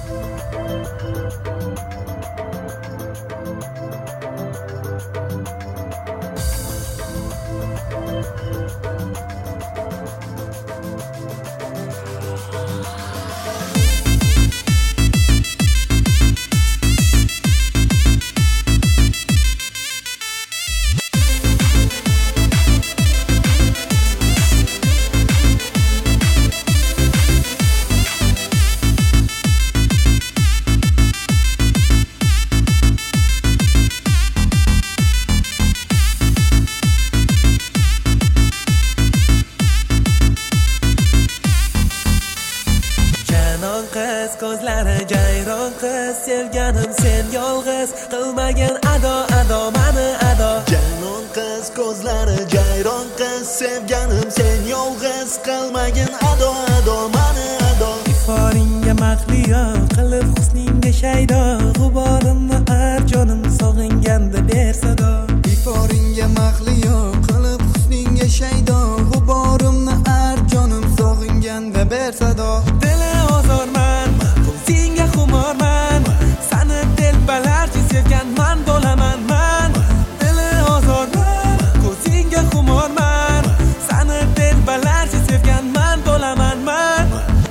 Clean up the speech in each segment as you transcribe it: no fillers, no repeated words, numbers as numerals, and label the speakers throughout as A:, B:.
A: Qiz ko'zlari jayron qiz, sevganim sen yolg'iz, qilmagin ado mani ado.
B: Janon qiz ko'zlari jayron qiz, sevganim sen yolg'iz, qilmagin ado mani ado.
A: Iforingga mahliyo qilib husningga shaydo, g'uborimni arjonim sog'inganda ber sado.
C: Iforingga mahliyo qilib husningga shaydo, g'uborimni arjonim sog'inganda ber sado.
A: Dili ozorman, senga xumorman, sani telbalarcha sevganman bo'laman man. Dili ozorman, ko'zingga xumorman, sani telbalarcha sevganman bo'laman man.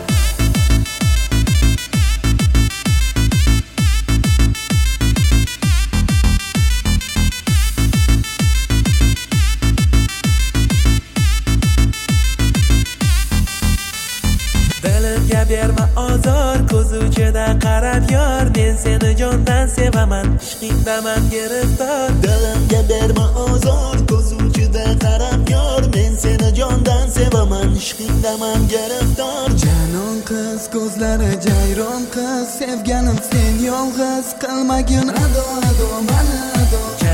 A: Dilimga berma ozor, ko'z uchida qarab yor, men seni jondan sevaman, ishqingdaman giriftor.
B: Dilimga berma ozor, ko'z uchida qarab yor, men seni jondan sevaman, ishqingdaman giriftor.
C: Janon qiz ko'zlari jayron qiz, sevganim sen yolg'iz, qilmagin ado mani ado.